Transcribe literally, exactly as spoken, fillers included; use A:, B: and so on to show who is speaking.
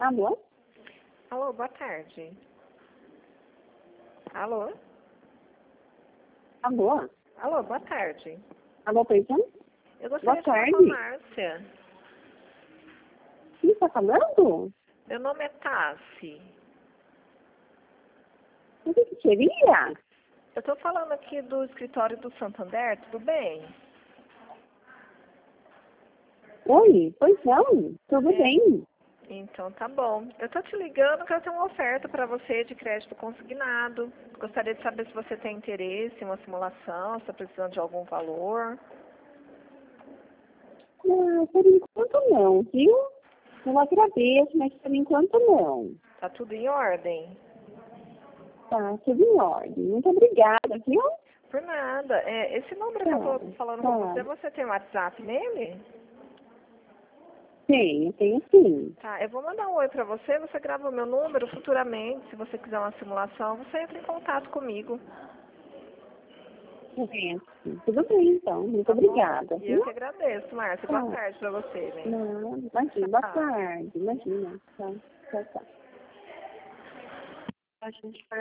A: Alô?
B: Alô, boa tarde. Alô?
A: Alô?
B: Alô, boa tarde.
A: Alô, Peitão?
B: Eu gostaria
A: Boa
B: de falar com a
A: tarde.
B: Márcia.
A: Quem está falando?
B: Meu nome é Tassi.
A: O que que seria?
B: Eu estou falando aqui do escritório do Santander, tudo bem?
A: Oi, pois não, tudo
B: É.
A: bem.
B: Então tá bom. Eu estou te ligando que eu tenho uma oferta para você de crédito consignado. Gostaria de saber se você tem interesse em uma simulação, se está precisando de algum valor.
A: Ah, por enquanto não, viu? Eu agradeço, mas por enquanto não.
B: Tá tudo em ordem?
A: Tá, tudo em ordem. Muito obrigada, viu?
B: Por nada. É, esse número que eu
A: Tá,
B: estou falando com
A: tá.
B: você, você tem WhatsApp nele?
A: Tenho, tenho sim.
B: Tá, eu vou mandar um oi pra você, você grava o meu número futuramente, se você quiser uma simulação, você entra em contato comigo.
A: Certo. Tudo bem, então. Muito
B: Tá bom?
A: obrigada,
B: E eu
A: viu?
B: que agradeço, Márcia. Boa
A: Tá.
B: tarde pra você, né?
A: Não, imagina. Boa
B: Tchau.
A: tarde. Imagina. Tá, tá, tá. A gente